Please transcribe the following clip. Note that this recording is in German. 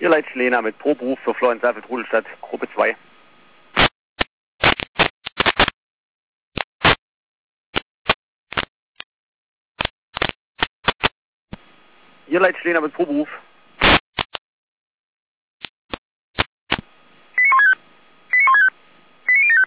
Hier Leitsch Lena mit Proberuf für Florence Seiffert Rudelstadt, Gruppe 2. Hier Leitsch Lena mit Proberuf.